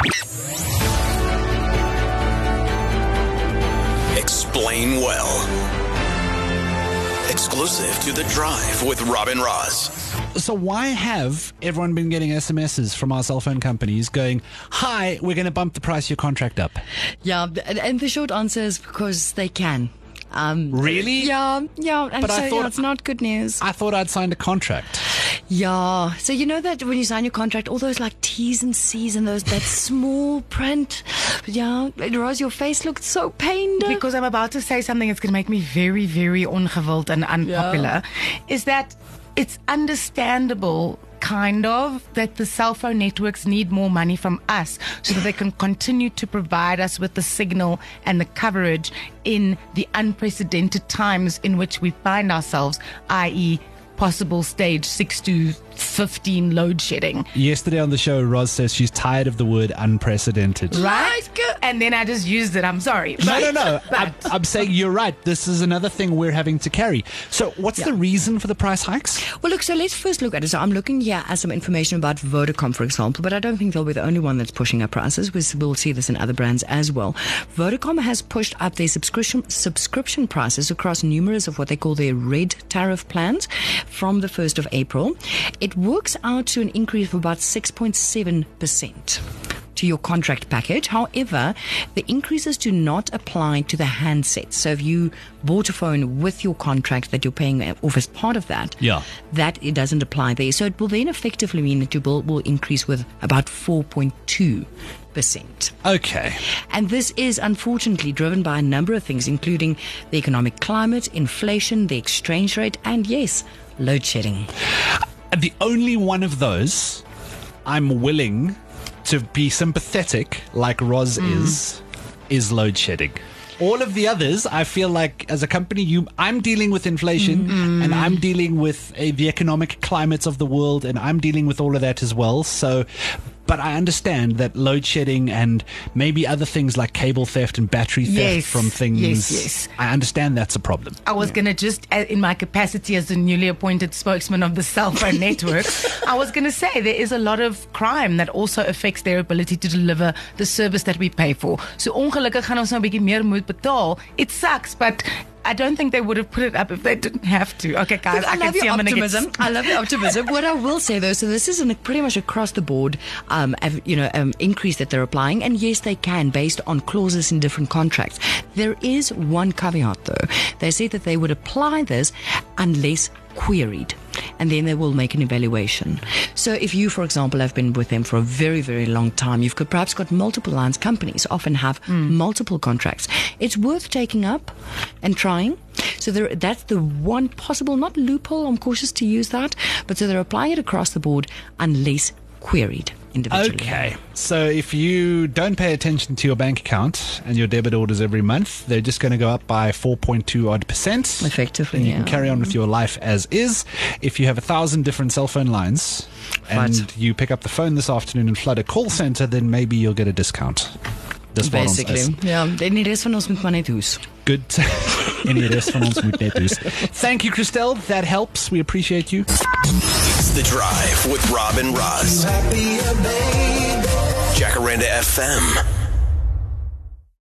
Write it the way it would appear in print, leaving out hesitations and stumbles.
Explain Well. Exclusive to The Drive with Robin Ross. So why have everyone been getting SMSs from our cell phone companies going, hi, we're going to bump the price of your contract up? Yeah, and the short answer is because they can. Really? Yeah. And But I thought- it's not good news. I thought I'd signed a contract. Yeah. So you know that when you sign your contract, all those like T's and C's and that small print. Yeah, Roz, your face looked so pained. Because I'm about to say something that's going to make me very, very ongewild and unpopular, is that it's understandable, kind of, that the cell phone networks need more money from us so that they can continue to provide us with the signal and the coverage in the unprecedented times in which we find ourselves, i.e., possible stage 6 to 15 load shedding. Yesterday on the show, Roz says she's tired of the word unprecedented. Right? And then I just used it. I'm sorry. No. I'm saying you're right. This is another thing we're having to carry. So what's the reason for the price hikes? Well, look, so let's first look at it. So I'm looking here at some information about Vodacom, for example, but I don't think they'll be the only one that's pushing up prices. We'll see this in other brands as well. Vodacom has pushed up their subscription prices across numerous of what they call their red tariff plans from the 1st of April. It works out to an increase of about 6.7% to your contract package. However, the increases do not apply to the handset. So if you bought a phone with your contract that you're paying off as part of that, that it doesn't apply there. So it will then effectively mean that your bill will increase with about 4.2%. Okay. And this is unfortunately driven by a number of things, including the economic climate, inflation, the exchange rate, and yes, load shedding. The only one of those I'm willing to be sympathetic, like Roz is load shedding. All of the others, I feel like as a company, I'm dealing with inflation and I'm dealing with the economic climate of the world, and I'm dealing with all of that as well. So, but I understand that load shedding and maybe other things like cable theft and battery theft from things. Yes. I understand that's a problem. I was going to just, in my capacity as the newly appointed spokesman of the cell phone network, I was going to say there is a lot of crime that also affects their ability to deliver the service that we pay for. So ongelukkig gaan ons nou 'n bietjie meer moet betaal. It sucks, but I don't think they would have put it up if they didn't have to. Okay, guys, Look, I love your optimism. I love your optimism. What I will say, though, so this is pretty much across the board, increase that they're applying. And yes, they can, based on clauses in different contracts. There is one caveat, though. They say that they would apply this unless queried, and then they will make an evaluation. So if you, for example, have been with them for a very, very long time, you've perhaps got multiple lines. Companies often have multiple contracts. It's worth taking up and trying. So that's the one possible, not loophole, I'm cautious to use that, but so they're applying it across the board unless queried individually. Okay, so if you don't pay attention to your bank account and your debit orders every month, they're just going to go up by 4.2%. Effectively, and you can carry on with your life as is. If you have 1,000 different cell phone lines and you pick up the phone this afternoon and flood a call center, then maybe you'll get a discount. Basically, yeah. En die rest van ons moet maar net hoes. Good. En die rest van ons moet net hoes. Thank you, Christelle. That helps. We appreciate you. It's The Drive with Rob and Roz. Jacaranda FM.